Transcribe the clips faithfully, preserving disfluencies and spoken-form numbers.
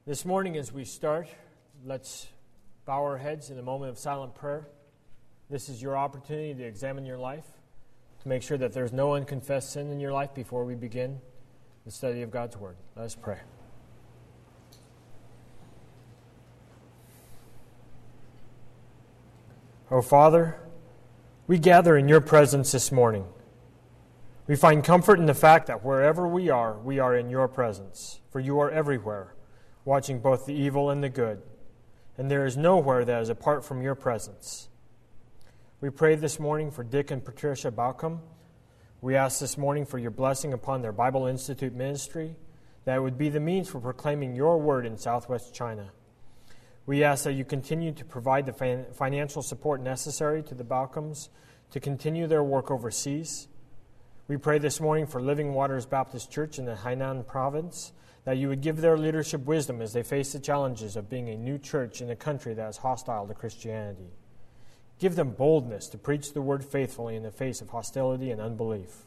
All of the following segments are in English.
This morning as we start, let's bow our heads in a moment of silent prayer. This is your opportunity to examine your life, to make sure that there's no unconfessed sin in your life before we begin the study of God's Word. Let us pray. Oh Father, we gather in your presence this morning. We find comfort in the fact that wherever we are, we are in your presence, for you are everywhere, watching both the evil and the good, and there is nowhere that is apart from your presence. We pray this morning for Dick and Patricia Baucom. We ask this morning for your blessing upon their Bible Institute ministry, that it would be the means for proclaiming your word in southwest China. We ask that you continue to provide the fin- financial support necessary to the Baucoms to continue their work overseas. We pray this morning for Living Waters Baptist Church in the Hainan province, that you would give their leadership wisdom as they face the challenges of being a new church in a country that is hostile to Christianity. Give them boldness to preach the word faithfully in the face of hostility and unbelief.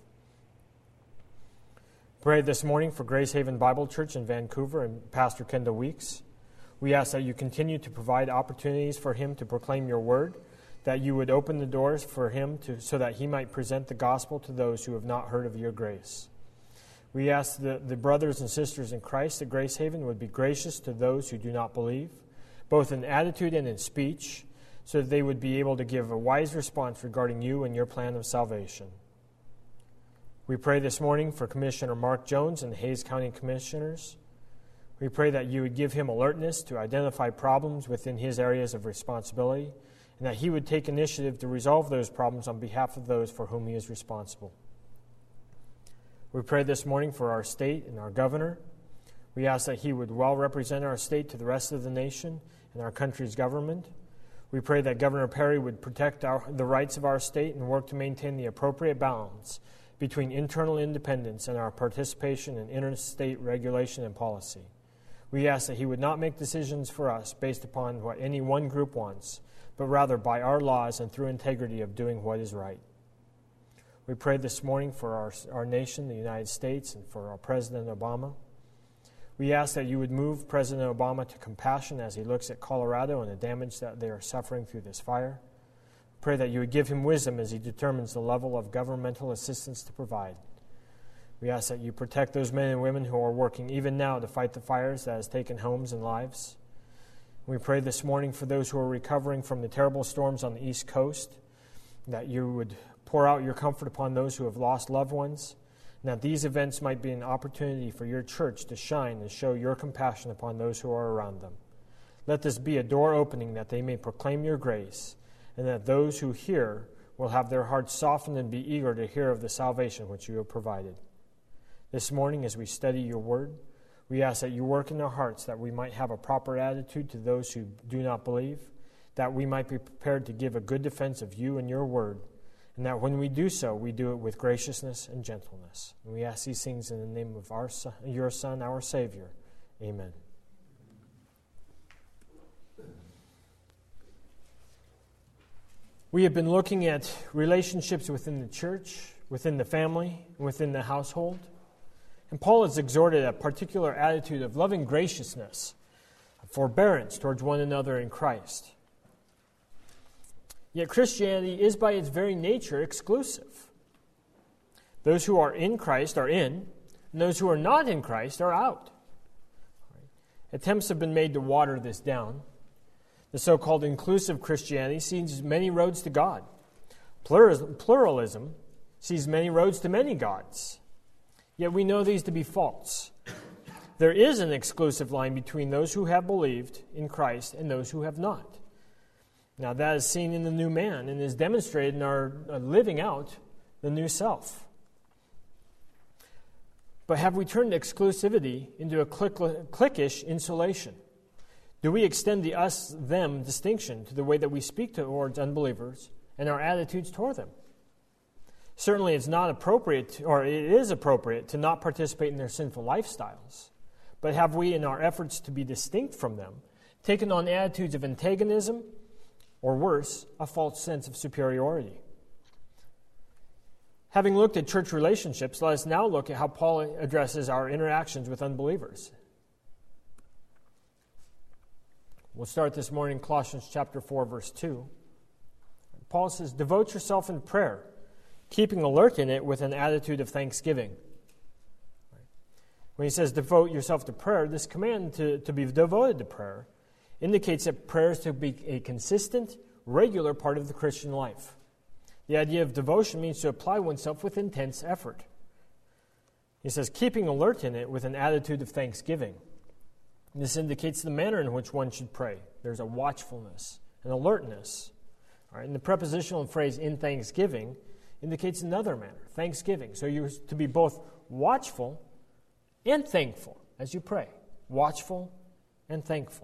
Pray this morning for Grace Haven Bible Church in Vancouver and Pastor Kendall Weeks. We ask that you continue to provide opportunities for him to proclaim your word, that you would open the doors for him to, so that he might present the gospel to those who have not heard of your grace. We ask the, the brothers and sisters in Christ at Grace Haven would be gracious to those who do not believe, both in attitude and in speech, so that they would be able to give a wise response regarding you and your plan of salvation. We pray this morning for Commissioner Mark Jones and the Hays County Commissioners. We pray that you would give him alertness to identify problems within his areas of responsibility, and that he would take initiative to resolve those problems on behalf of those for whom he is responsible. We pray this morning for our state and our governor. We ask that he would well represent our state to the rest of the nation and our country's government. We pray that Governor Perry would protect our, the rights of our state and work to maintain the appropriate balance between internal independence and our participation in interstate regulation and policy. We ask that he would not make decisions for us based upon what any one group wants, but rather by our laws and through integrity of doing what is right. We pray this morning for our, our nation, the United States, and for our President Obama. We ask that you would move President Obama to compassion as he looks at Colorado and the damage that they are suffering through this fire. Pray that you would give him wisdom as he determines the level of governmental assistance to provide. We ask that you protect those men and women who are working even now to fight the fires that has taken homes and lives. We pray this morning for those who are recovering from the terrible storms on the East Coast, that you would pour out your comfort upon those who have lost loved ones, and that these events might be an opportunity for your church to shine and show your compassion upon those who are around them. Let this be a door opening that they may proclaim your grace, and that those who hear will have their hearts softened and be eager to hear of the salvation which you have provided. This morning, as we study your word, we ask that you work in our hearts that we might have a proper attitude to those who do not believe, that we might be prepared to give a good defense of you and your word, and that when we do so, we do it with graciousness and gentleness. And we ask these things in the name of our son, your Son, our Savior. Amen. We have been looking at relationships within the church, within the family, and within the household. And Paul has exhorted a particular attitude of loving graciousness, forbearance towards one another in Christ. Yet Christianity is by its very nature exclusive. Those who are in Christ are in, and those who are not in Christ are out. Attempts have been made to water this down. The so-called inclusive Christianity sees many roads to God. Pluralism sees many roads to many gods. Yet we know these to be false. There is an exclusive line between those who have believed in Christ and those who have not. Now that is seen in the new man and is demonstrated in our living out the new self. But have we turned exclusivity into a click, cliquish insulation? Do we extend the us-them distinction to the way that we speak towards unbelievers and our attitudes toward them? Certainly it's not appropriate, or it is appropriate, to not participate in their sinful lifestyles. But have we, in our efforts to be distinct from them, taken on attitudes of antagonism, or worse, a false sense of superiority? Having looked at church relationships, let us now look at how Paul addresses our interactions with unbelievers. We'll start this morning in Colossians chapter four, verse two. Paul says, devote yourself in prayer, keeping alert in it with an attitude of thanksgiving. When he says devote yourself to prayer, this command to, to be devoted to prayer indicates that prayer is to be a consistent, regular part of the Christian life. The idea of devotion means to apply oneself with intense effort. He says, keeping alert in it with an attitude of thanksgiving. This indicates the manner in which one should pray. There's a watchfulness, an alertness. All right, and the prepositional phrase in thanksgiving indicates another manner, thanksgiving. So you're to be both watchful and thankful as you pray. Watchful and thankful.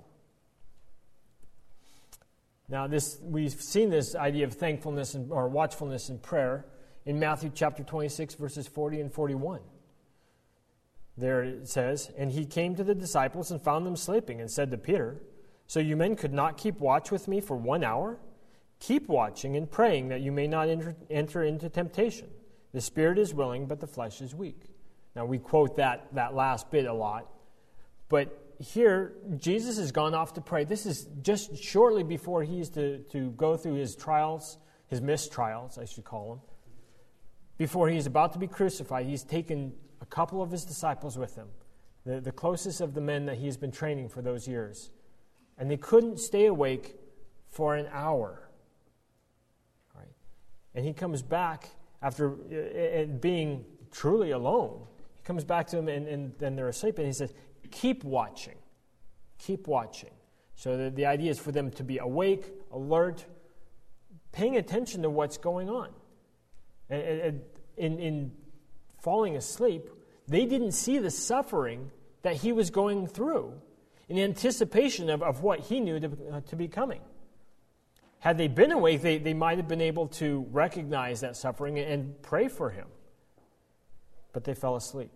Now, this we've seen this idea of thankfulness and, or watchfulness in prayer in Matthew chapter twenty-six, verses forty and forty-one. There it says, and he came to the disciples and found them sleeping and said to Peter, so you men could not keep watch with me for one hour? Keep watching and praying that you may not enter, enter into temptation. The spirit is willing, but the flesh is weak. Now, we quote that, that last bit a lot. But here, Jesus has gone off to pray. This is just shortly before he's to, to go through his trials, his mistrials, I should call them. Before he's about to be crucified, he's taken a couple of his disciples with him, the, the closest of the men that he's been training for those years. And they couldn't stay awake for an hour. Right? And he comes back after uh, being truly alone. He comes back to them and, and then they're asleep, and he says, keep watching. Keep watching. So the, the idea is for them to be awake, alert, paying attention to what's going on. And, and in, in falling asleep, they didn't see the suffering that he was going through in anticipation of, of what he knew to, uh, to be coming. Had they been awake, they, they might have been able to recognize that suffering and, and pray for him. But they fell asleep.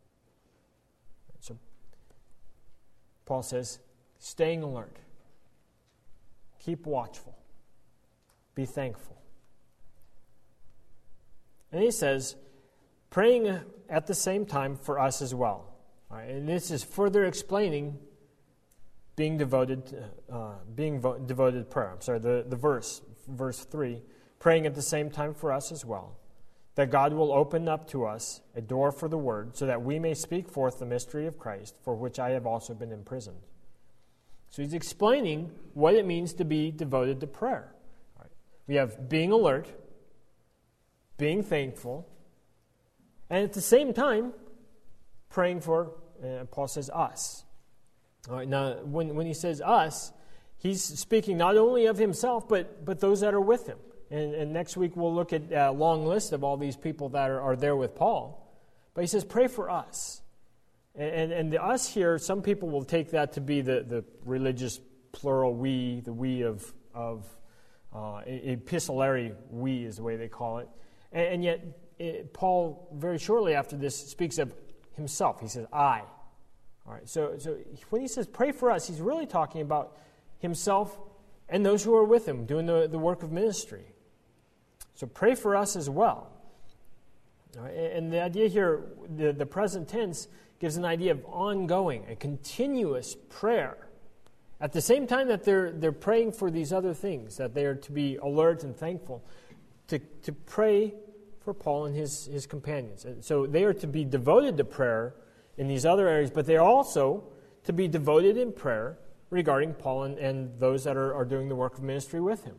So Paul says, staying alert. Keep watchful. Be thankful. And he says, praying at the same time for us as well. All right, and this is further explaining being devoted, uh, being vo- devoted to prayer. I'm sorry, the, the verse, verse three, praying at the same time for us as well, that God will open up to us a door for the word, so that we may speak forth the mystery of Christ, for which I have also been imprisoned. So he's explaining what it means to be devoted to prayer. All right. We have being alert, being thankful, and at the same time, praying for, uh, Paul says, us. All right, now, when, when he says us, he's speaking not only of himself, but, but those that are with him. And, and next week we'll look at a long list of all these people that are, are there with Paul. But he says, pray for us. And, and, and the us here, some people will take that to be the, the religious plural we, the we of, of uh, epistolary we is the way they call it. And, and yet, it, Paul, very shortly after this, speaks of himself. He says, I. All right, so, so when he says pray for us, he's really talking about himself and those who are with him doing the, the work of ministry. So pray for us as well. All right, and the idea here, the, the present tense, gives an idea of ongoing, a continuous prayer. At the same time that they're they're praying for these other things, that they are to be alert and thankful, to, to pray for Paul and his, his companions. And so they are to be devoted to prayer in these other areas, but they're also to be devoted in prayer regarding Paul and, and those that are, are doing the work of ministry with him.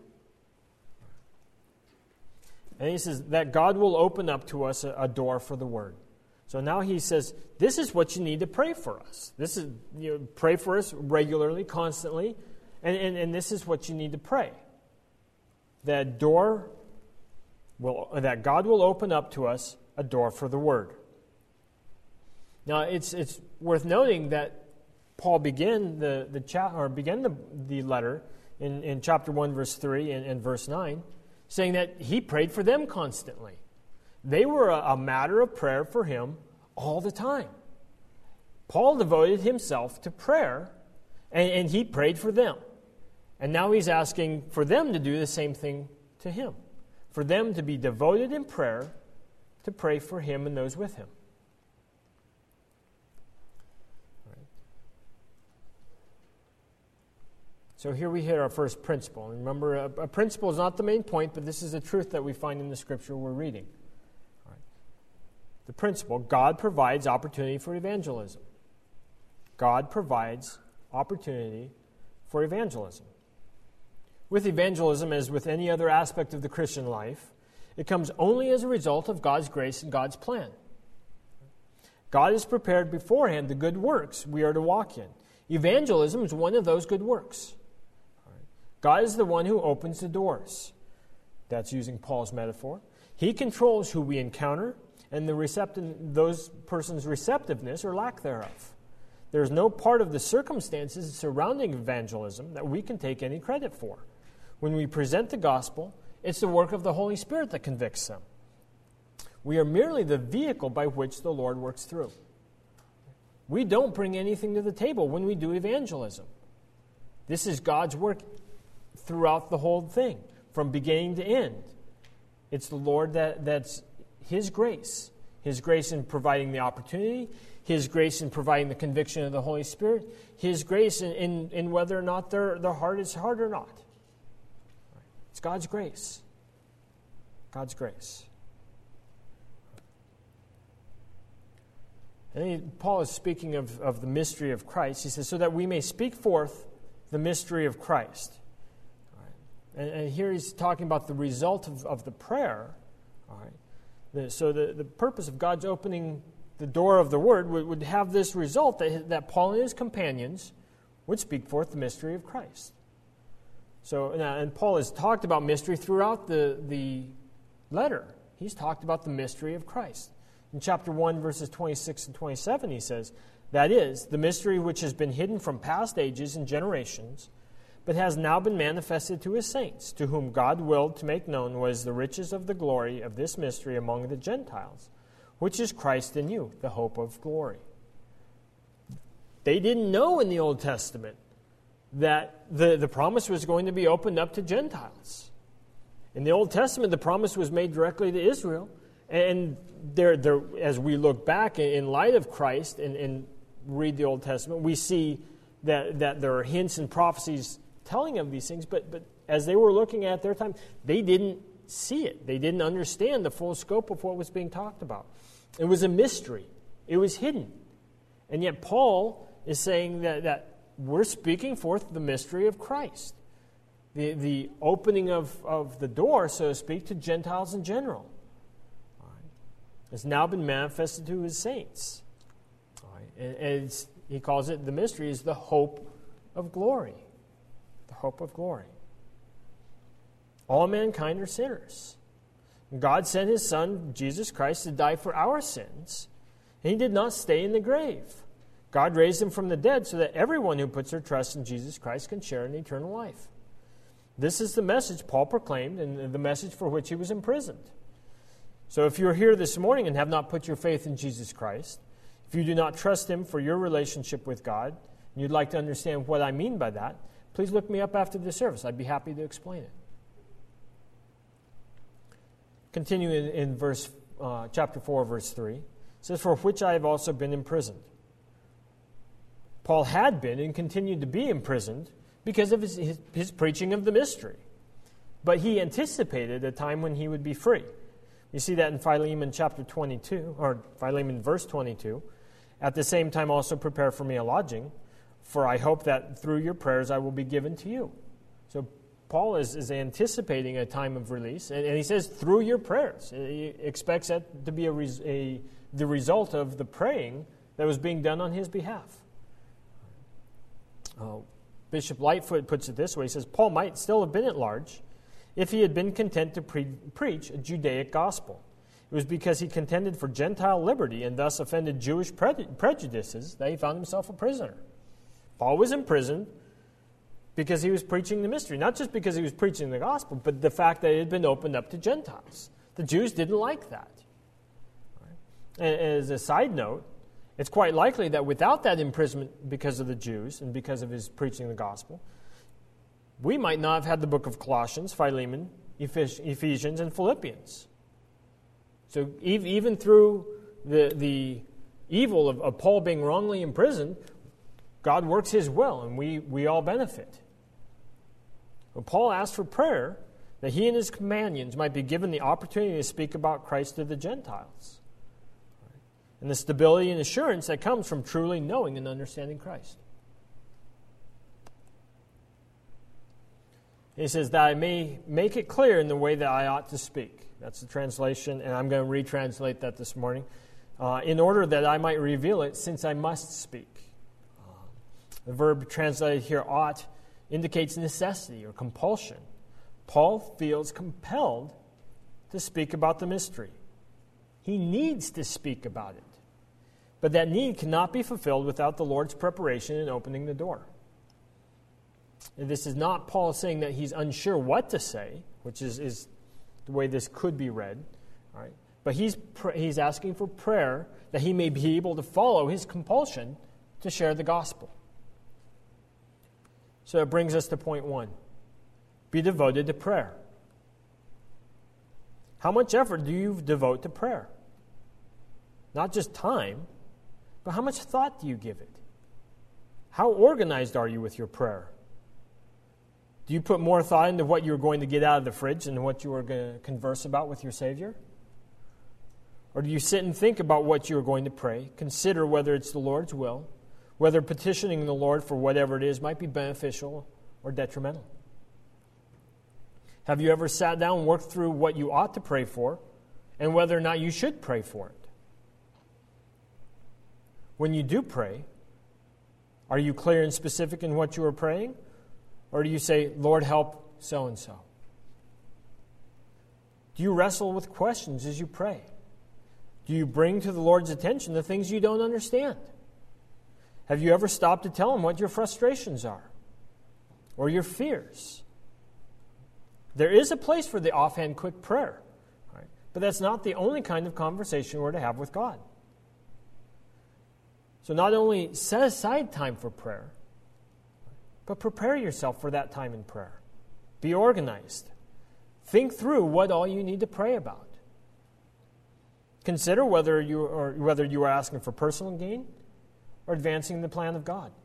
And he says that God will open up to us a, a door for the word. So now he says, this is what you need to pray for us. This is, you know, pray for us regularly, constantly, and, and, and this is what you need to pray. That door will, that God will open up to us a door for the word. Now, it's it's worth noting that Paul began the the cha- or began the, the letter in, in chapter one, verse three and, and verse nine, saying that he prayed for them constantly. They were a, a matter of prayer for him all the time. Paul devoted himself to prayer, and, and he prayed for them. And now he's asking for them to do the same thing to him, for them to be devoted in prayer, to pray for him and those with him. So here we hit our first principle. And remember, a, a principle is not the main point, but this is a truth that we find in the scripture we're reading. All right. The principle, God provides opportunity for evangelism. God provides opportunity for evangelism. With evangelism, as with any other aspect of the Christian life, it comes only as a result of God's grace and God's plan. God has prepared beforehand the good works we are to walk in. Evangelism is one of those good works. God is the one who opens the doors. That's using Paul's metaphor. He controls who we encounter and the receptive, those persons' receptiveness or lack thereof. There is no part of the circumstances surrounding evangelism that we can take any credit for. When we present the gospel, it's the work of the Holy Spirit that convicts them. We are merely the vehicle by which the Lord works through. We don't bring anything to the table when we do evangelism. This is God's work throughout the whole thing, from beginning to end. It's the Lord that, that's His grace. His grace in providing the opportunity, His grace in providing the conviction of the Holy Spirit, His grace in, in, in whether or not their, their heart is hard or not. It's God's grace. God's grace. And he, Paul is speaking of, of the mystery of Christ. He says, so that we may speak forth the mystery of Christ. And, and here he's talking about the result of, of the prayer. All right. The, so the, the purpose of God's opening the door of the Word would, would have this result that, that Paul and his companions would speak forth the mystery of Christ. So, and Paul has talked about mystery throughout the, the letter. He's talked about the mystery of Christ. In chapter one, verses twenty-six and twenty-seven, he says, that is, the mystery which has been hidden from past ages and generations, but has now been manifested to His saints, to whom God willed to make known what is the riches of the glory of this mystery among the Gentiles, which is Christ in you, the hope of glory. They didn't know in the Old Testament that the, the promise was going to be opened up to Gentiles. In the Old Testament, the promise was made directly to Israel, and there, there, as we look back in light of Christ and, and read the Old Testament, we see that, that there are hints and prophecies telling of these things, but, but as they were looking at their time, they didn't see it. They didn't understand the full scope of what was being talked about. It was a mystery. It was hidden. And yet Paul is saying that, that we're speaking forth the mystery of Christ. The, the opening of, of the door, so to speak, to Gentiles in general. All right. Has now been manifested to His saints. All right. And, and it's, he calls it, the mystery is the hope of glory. The hope of glory. All mankind are sinners. God sent His Son, Jesus Christ, to die for our sins, and He did not stay in the grave. God raised Him from the dead so that everyone who puts their trust in Jesus Christ can share in eternal life. This is the message Paul proclaimed and the message for which he was imprisoned. So if you're here this morning and have not put your faith in Jesus Christ, if you do not trust Him for your relationship with God, and you'd like to understand what I mean by that, please look me up after the service. I'd be happy to explain it. Continue in, in verse, uh, chapter four, verse three. It says, for which I have also been imprisoned. Paul had been and continued to be imprisoned because of his, his, his preaching of the mystery. But he anticipated a time when he would be free. You see that in Philemon chapter twenty-two, or Philemon verse twenty-two. At the same time also prepare for me a lodging, for I hope that through your prayers I will be given to you. So Paul is, is anticipating a time of release, and, and he says, through your prayers. He expects that to be a, res, a the result of the praying that was being done on his behalf. Uh, Bishop Lightfoot puts it this way. He says, Paul might still have been at large if he had been content to pre- preach a Judaic gospel. It was because he contended for Gentile liberty and thus offended Jewish pre- prejudices that he found himself a prisoner. Paul was imprisoned because he was preaching the mystery. Not just because he was preaching the gospel, but the fact that it had been opened up to Gentiles. The Jews didn't like that. Right? And as a side note, it's quite likely that without that imprisonment because of the Jews and because of his preaching the gospel, we might not have had the book of Colossians, Philemon, Ephesians, and Philippians. So even through the, the evil of, of Paul being wrongly imprisoned, God works His will, and we, we all benefit. But Paul asked for prayer that he and his companions might be given the opportunity to speak about Christ to the Gentiles. And the stability and assurance that comes from truly knowing and understanding Christ. He says, that I may make it clear in the way that I ought to speak. That's the translation, and I'm going to retranslate that this morning. Uh, in order that I might reveal it, since I must speak. Uh, the verb translated here, ought, indicates necessity or compulsion. Paul feels compelled to speak about the mystery. He needs to speak about it. But that need cannot be fulfilled without the Lord's preparation and opening the door. And this is not Paul saying that he's unsure what to say, which is, is the way this could be read. All right? But he's, pr- he's asking for prayer that he may be able to follow his compulsion to share the gospel. So it brings us to point one. Be devoted to prayer. How much effort do you devote to prayer? Not just time, but how much thought do you give it? How organized are you with your prayer? Do you put more thought into what you're going to get out of the fridge than what you are going to converse about with your Savior? Or do you sit and think about what you are going to pray, consider whether it's the Lord's will, whether petitioning the Lord for whatever it is might be beneficial or detrimental? Have you ever sat down and worked through what you ought to pray for and whether or not you should pray for it? When you do pray, are you clear and specific in what you are praying? Or do you say, Lord, help so-and-so? Do you wrestle with questions as you pray? Do you bring to the Lord's attention the things you don't understand? Have you ever stopped to tell Him what your frustrations are? Or your fears? There is a place for the offhand quick prayer, right? But that's not the only kind of conversation we're to have with God. So not only set aside time for prayer, but prepare yourself for that time in prayer. Be organized. Think through what all you need to pray about. Consider whether you are, whether you are asking for personal gain or advancing the plan of God.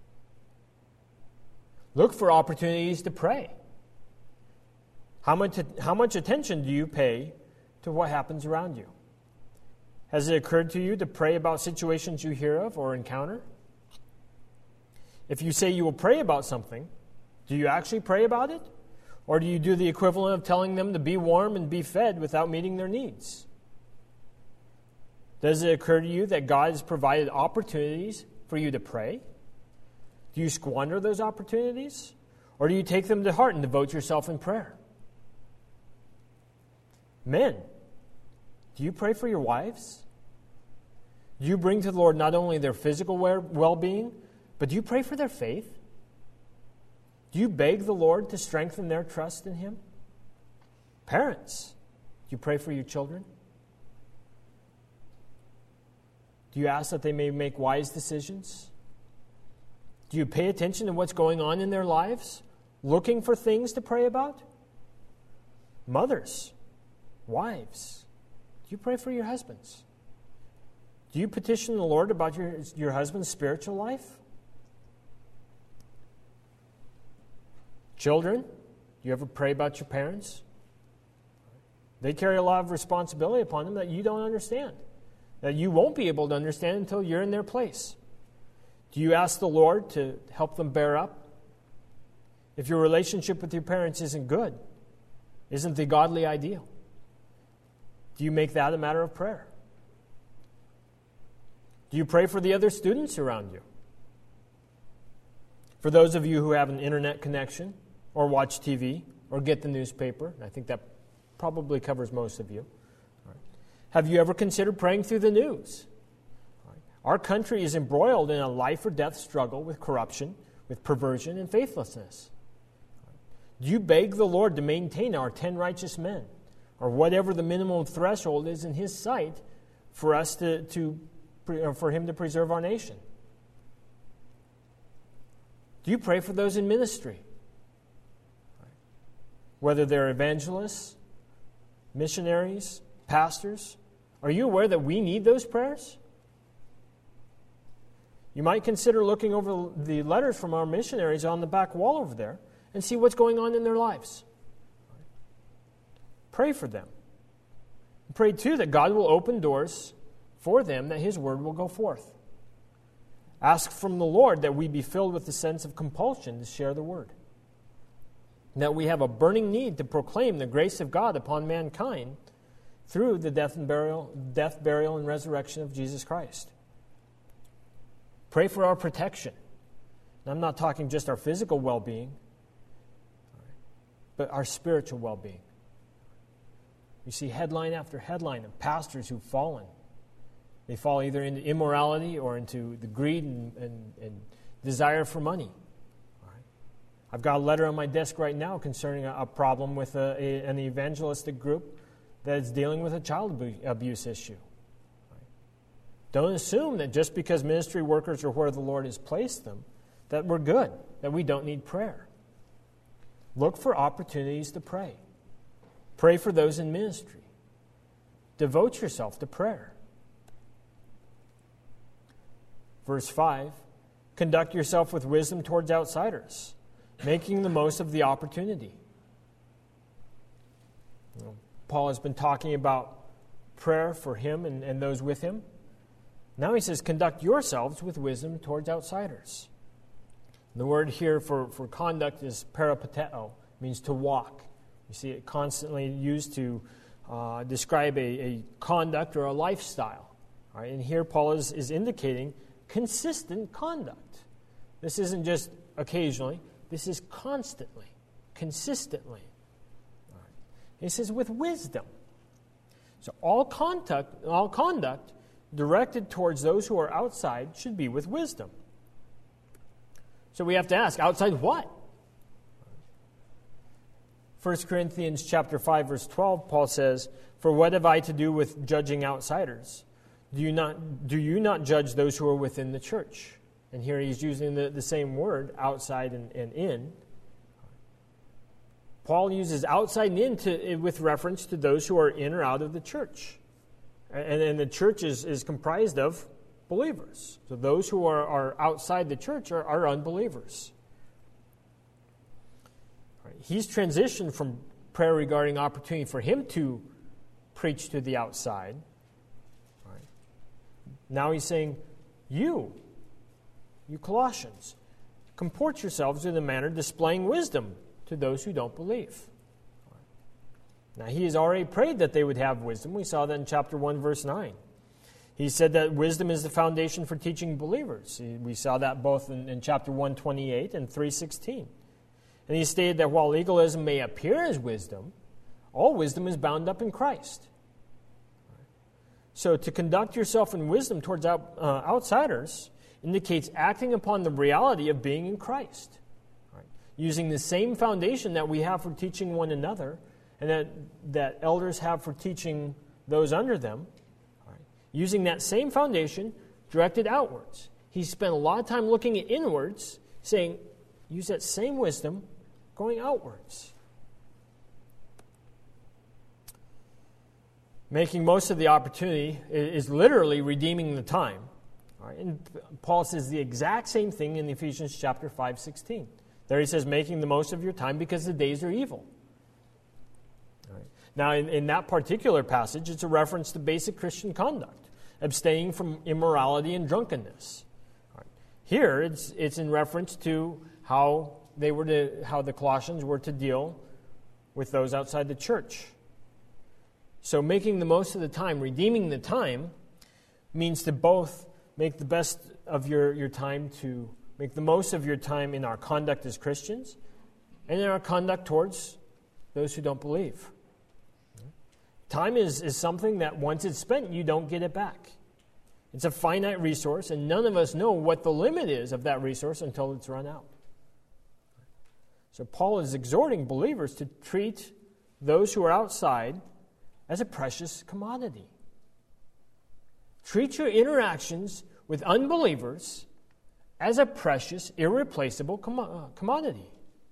Look for opportunities to pray. How much, how much attention do you pay to what happens around you? Has it occurred to you to pray about situations you hear of or encounter? If you say you will pray about something, do you actually pray about it? Or do you do the equivalent of telling them to be warm and be fed without meeting their needs? Does it occur to you that God has provided opportunities for you to pray? Do you squander those opportunities? Or do you take them to heart and devote yourself in prayer? Men, do you pray for your wives? Do you bring to the Lord not only their physical well-being, but do you pray for their faith? Do you beg the Lord to strengthen their trust in Him? Parents, do you pray for your children? Do you ask that they may make wise decisions? Do you pay attention to what's going on in their lives, looking for things to pray about? Mothers, wives, do you pray for your husbands? Do you petition the Lord about your, your husband's spiritual life? Children, do you ever pray about your parents? They carry a lot of responsibility upon them that you don't understand, that you won't be able to understand until you're in their place. Do you ask the Lord to help them bear up? If your relationship with your parents isn't good, isn't the godly ideal, do you make that a matter of prayer? Do you pray for the other students around you? For those of you who have an internet connection, or watch T V, or get the newspaper, I think that probably covers most of you. All right. Have you ever considered praying through the news? All right. Our country is embroiled in a life or death struggle with corruption, with perversion, and faithlessness. All right. Do you beg the Lord to maintain our ten righteous men, or whatever the minimum threshold is in His sight for us to, to for Him to preserve our nation? Do you pray for those in ministry? Whether they're evangelists, missionaries, pastors, are you aware that we need those prayers? You might consider looking over the letters from our missionaries on the back wall over there and see what's going on in their lives. Pray for them. Pray, too, that God will open doors for them, that His word will go forth. Ask from the Lord that we be filled with the sense of compulsion to share the word. That we have a burning need to proclaim the grace of God upon mankind through the death and burial, death, burial, and resurrection of Jesus Christ. Pray for our protection. And I'm not talking just our physical well-being, but our spiritual well-being. You see headline after headline of pastors who've fallen. They fall either into immorality or into the greed and, and, and desire for money. All right. I've got a letter on my desk right now concerning a, a problem with a, a, an evangelistic group that is dealing with a child abuse issue. All right. Don't assume that just because ministry workers are where the Lord has placed them, that we're good, that we don't need prayer. Look for opportunities to pray. Pray for those in ministry. Devote yourself to prayer. Verse five, conduct yourself with wisdom towards outsiders, making the most of the opportunity. You know, Paul has been talking about prayer for him and, and those with him. Now he says, conduct yourselves with wisdom towards outsiders. The word here for, for conduct is peripateo, means to walk. You see it constantly used to uh, describe a, a conduct or a lifestyle. All right? And here Paul is, is indicating consistent conduct. This isn't just occasionally. This is constantly, consistently. All right. He says with wisdom. So all conduct, all conduct directed towards those who are outside should be with wisdom. So we have to ask, outside what? First Corinthians chapter five, verse twelve, Paul says, "For what have I to do with judging outsiders? Do you not do you not judge those who are within the church?" And here he's using the, the same word, outside and, and in. Paul uses outside and in to, with reference to those who are in or out of the church. And, and the church is, is comprised of believers. So those who are, are outside the church are, are unbelievers. Right. He's transitioned from prayer regarding opportunity for him to preach to the outside. Right. Now he's saying, you, you Colossians, comport yourselves in a manner displaying wisdom to those who don't believe. Now he has already prayed that they would have wisdom. We saw that in chapter one, verse nine. He said that wisdom is the foundation for teaching believers. We saw that both in, in chapter one twenty-eight and three sixteen. And he stated that while legalism may appear as wisdom, all wisdom is bound up in Christ. So to conduct yourself in wisdom towards out, uh, outsiders indicates acting upon the reality of being in Christ. Right? Using the same foundation that we have for teaching one another and that, that elders have for teaching those under them. Right? Using that same foundation directed outwards. He spent a lot of time looking at inwards, saying, use that same wisdom going outwards. Making most of the opportunity is literally redeeming the time. All right? And Paul says the exact same thing in Ephesians chapter five sixteen. There he says, making the most of your time because the days are evil. All right? Now, in, in that particular passage, it's a reference to basic Christian conduct, abstaining from immorality and drunkenness. All right? Here, it's it's in reference to how they were to how the Colossians were to deal with those outside the church. So making the most of the time, redeeming the time, means to both make the best of your, your time, to make the most of your time in our conduct as Christians and in our conduct towards those who don't believe. Time is, is something that once it's spent, you don't get it back. It's a finite resource, and none of us know what the limit is of that resource until it's run out. So Paul is exhorting believers to treat those who are outside as a precious commodity. Treat your interactions with unbelievers as a precious, irreplaceable com- uh, commodity.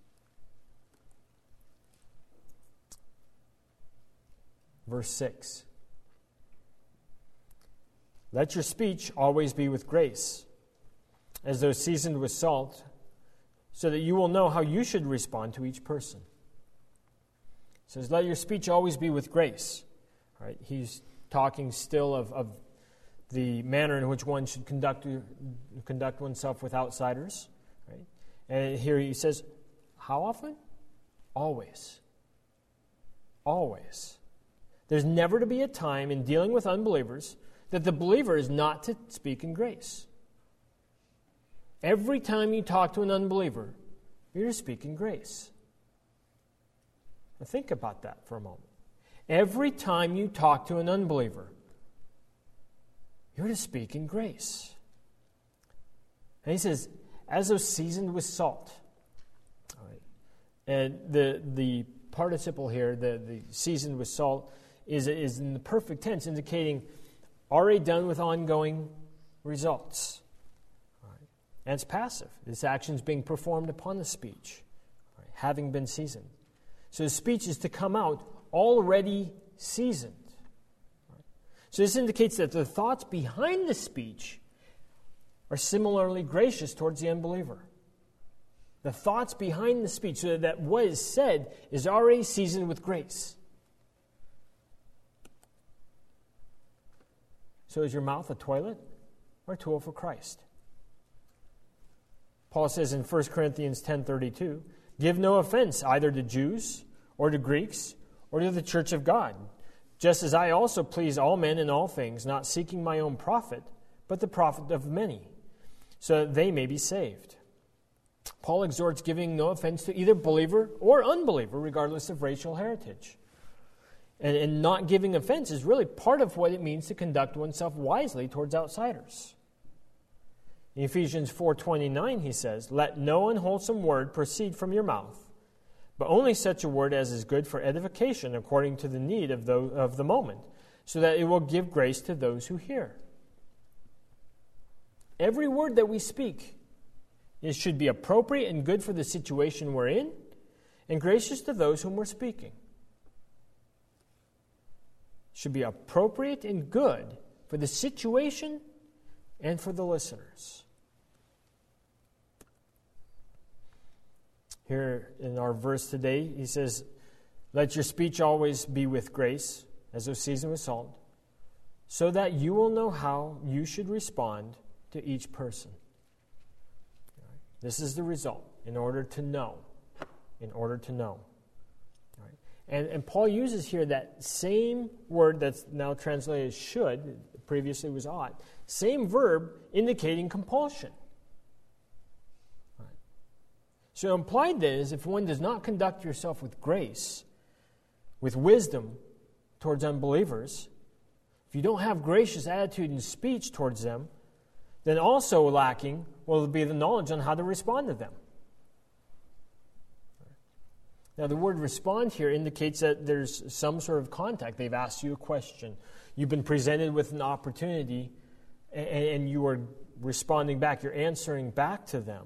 Verse six. Let your speech always be with grace, as though seasoned with salt, so that you will know how you should respond to each person. It says, let your speech always be with grace. All right, he's talking still of, of the manner in which one should conduct, conduct oneself with outsiders. Right? And here he says, how often? Always. Always. There's never to be a time in dealing with unbelievers that the believer is not to speak in grace. Every time you talk to an unbeliever, you're to speak in grace. Now think about that for a moment. Every time you talk to an unbeliever, you're to speak in grace. And he says, as though seasoned with salt. All right. And the the participle here, the, the seasoned with salt, is, is in the perfect tense, indicating already done with ongoing results. All right. And it's passive. This action is being performed upon the speech, all right, having been seasoned. So the speech is to come out already seasoned. So this indicates that the thoughts behind the speech are similarly gracious towards the unbeliever. The thoughts behind the speech, so that what is said is already seasoned with grace. So is your mouth a toilet or a tool for Christ? Paul says in First Corinthians ten thirty-two, give no offense either to Jews or to Greeks or to the church of God, just as I also please all men in all things, not seeking my own profit, but the profit of many, so that they may be saved. Paul exhorts giving no offense to either believer or unbeliever, regardless of racial heritage. And, and not giving offense is really part of what it means to conduct oneself wisely towards outsiders. In Ephesians four twenty-nine, he says, let no unwholesome word proceed from your mouth, but only such a word as is good for edification according to the need of the, of the moment, so that it will give grace to those who hear. Every word that we speak, it should be appropriate and good for the situation we're in, and gracious to those whom we're speaking. It should be appropriate and good for the situation and for the listeners. Here in our verse today, he says, let your speech always be with grace, as though seasoned with salt, so that you will know how you should respond to each person. This is the result, in order to know. In order to know. All right. And, and Paul uses here that same word that's now translated as should, previously was ought, same verb indicating compulsion. All right. So implied then is if one does not conduct yourself with grace, with wisdom towards unbelievers, if you don't have gracious attitude and speech towards them, then also lacking will be the knowledge on how to respond to them. Now, the word respond here indicates that there's some sort of contact. They've asked you a question. You've been presented with an opportunity, and, and you are responding back. You're answering back to them.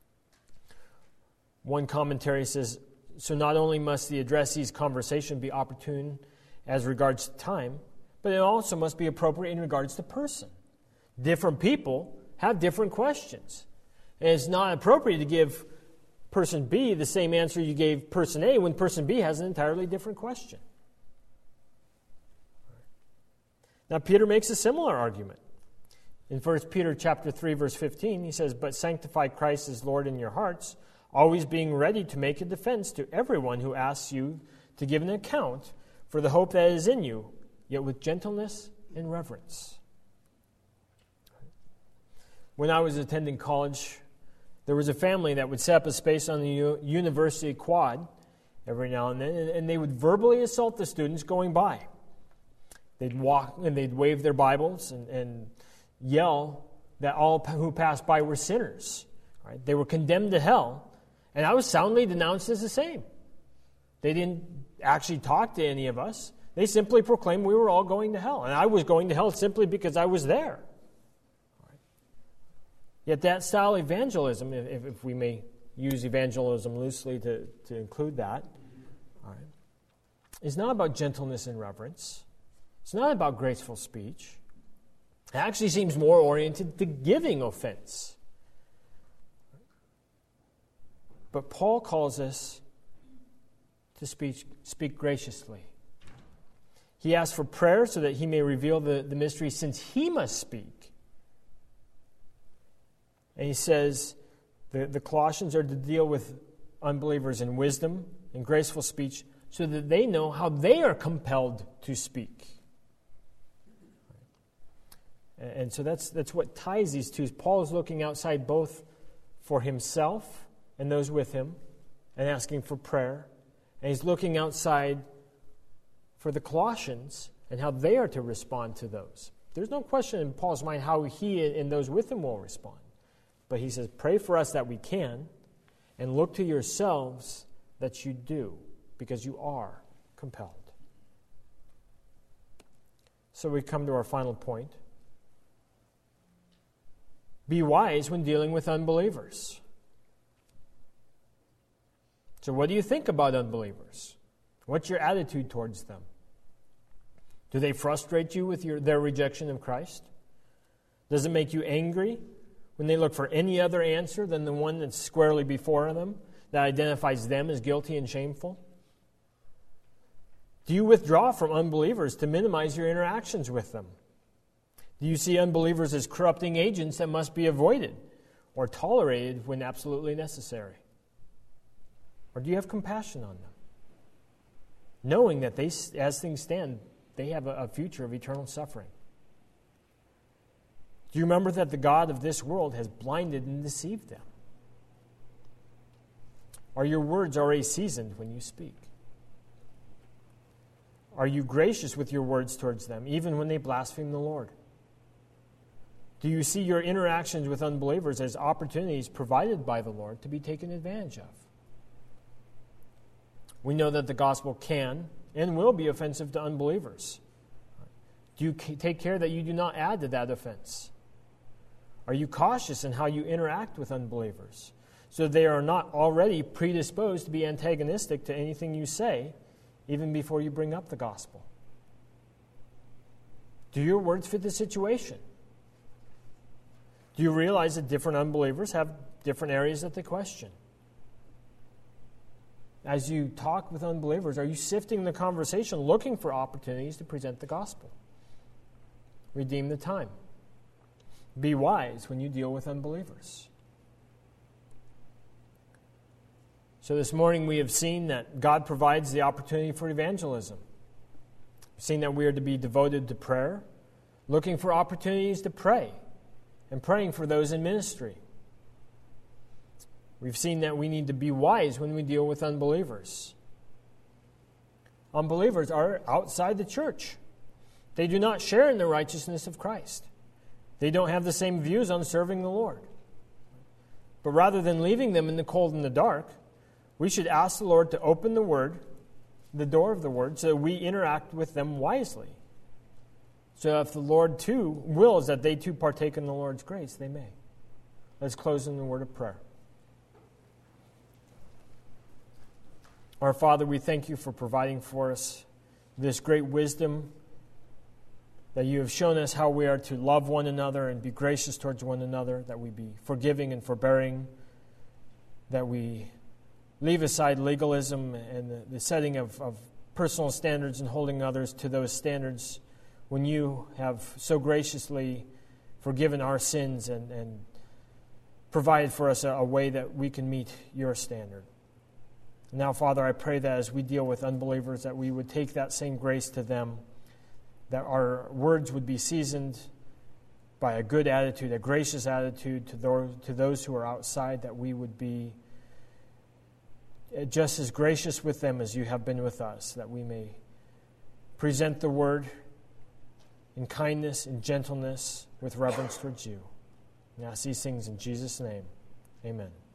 One commentary says, so not only must the addressee's conversation be opportune as regards to time, but it also must be appropriate in regards to person. Different people have different questions. And it's not appropriate to give person B the same answer you gave person A when person B has an entirely different question. Now, Peter makes a similar argument. In First Peter chapter three, verse fifteen, he says, but sanctify Christ as Lord in your hearts, always being ready to make a defense to everyone who asks you to give an account for the hope that is in you, yet with gentleness and reverence. When I was attending college, there was a family that would set up a space on the u- university quad every now and then, and, and they would verbally assault the students going by. They'd walk and they'd wave their Bibles and, and yell that all who passed by were sinners. Right? They were condemned to hell, and I was soundly denounced as the same. They didn't actually talk to any of us. They simply proclaimed we were all going to hell, and I was going to hell simply because I was there. Yet that style of evangelism, if, if we may use evangelism loosely to, to include that, all right, is not about gentleness and reverence. It's not about graceful speech. It actually seems more oriented to giving offense. But Paul calls us to speak, speak graciously. He asks for prayer so that he may reveal the, the mystery since he must speak. And he says the, the Colossians are to deal with unbelievers in wisdom and graceful speech so that they know how they are compelled to speak. And so that's that's what ties these two. Paul is looking outside both for himself and those with him and asking for prayer. And he's looking outside for the Colossians and how they are to respond to those. There's no question in Paul's mind how he and those with him will respond. But he says, pray for us that we can, and look to yourselves that you do, because you are compelled. So we come to our final point. Be wise when dealing with unbelievers. So what do you think about unbelievers? What's your attitude towards them? Do they frustrate you with your, their rejection of Christ? Does it make you angry when they look for any other answer than the one that's squarely before them, that identifies them as guilty and shameful? Do you withdraw from unbelievers to minimize your interactions with them? Do you see unbelievers as corrupting agents that must be avoided or tolerated when absolutely necessary? Or do you have compassion on them, knowing that they, as things stand, they have a future of eternal suffering? Do you remember that the God of this world has blinded and deceived them? Are your words already seasoned when you speak? Are you gracious with your words towards them, even when they blaspheme the Lord? Do you see your interactions with unbelievers as opportunities provided by the Lord to be taken advantage of? We know that the gospel can and will be offensive to unbelievers. Do you take care that you do not add to that offense? Are you cautious in how you interact with unbelievers, so they are not already predisposed to be antagonistic to anything you say, even before you bring up the gospel? Do your words fit the situation? Do you realize that different unbelievers have different areas that they question? As you talk with unbelievers, are you sifting the conversation, looking for opportunities to present the gospel? Redeem the time. Be wise when you deal with unbelievers. So this morning we have seen that God provides the opportunity for evangelism. We've seen that we are to be devoted to prayer, looking for opportunities to pray, and praying for those in ministry. We've seen that we need to be wise when we deal with unbelievers. Unbelievers are outside the church. They do not share in the righteousness of Christ. They don't have the same views on serving the Lord. But rather than leaving them in the cold and the dark, we should ask the Lord to open the Word, the door of the Word, so that we interact with them wisely. So if the Lord too wills that they too partake in the Lord's grace, they may. Let's close in the word of prayer. Our Father, we thank you for providing for us this great wisdom, that you have shown us how we are to love one another and be gracious towards one another, that we be forgiving and forbearing, that we leave aside legalism and the, the setting of, of personal standards and holding others to those standards when you have so graciously forgiven our sins and, and provided for us a, a way that we can meet your standard. Now, Father, I pray that as we deal with unbelievers, that we would take that same grace to them, that our words would be seasoned by a good attitude, a gracious attitude to those, to those who are outside, that we would be just as gracious with them as you have been with us, that we may present the word in kindness, in gentleness, with reverence towards you. And I ask these things in Jesus' name. Amen.